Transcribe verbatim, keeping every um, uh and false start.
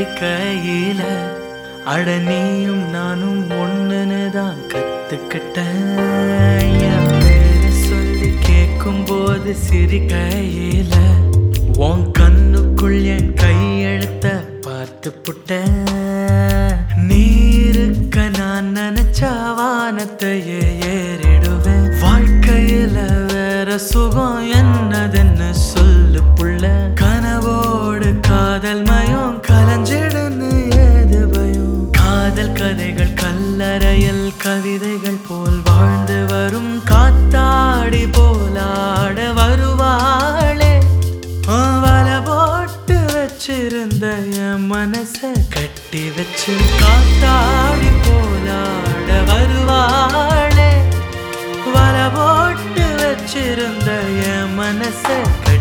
சிரிக்கையில அட நீயும் நானும் ஒண்ணுன்னு தான் கத்துக்கிட்டேன். என் பேரை சொல்லி கேட்கும் போது சிரிக்கையில உன் கண்ணுக்குள் என் கையெழுத்த பார்த்து புட்டேன். நீருக்க நான் நினைச்சா வானத்தையே ஏறிடுவேன். வாழ்க்கையில வேற சுகம் என்னதுன்னு சொல்லு புள்ள. கனவோடு காதல் மயம் கலஞ்சிடுன்னு ஏது பயம். காதல் கதைகள் கல்லறையில் கவிதைகள் போல் வாழ்ந்து வரும் காத்தாடி போலாட வருவாளே. வல போட்டு வச்சிருந்த என் மனச கட்டி வச்சு காத்தாடி போலாட வருவாளே. வல போட்டு வச்சிருந்த என் மனச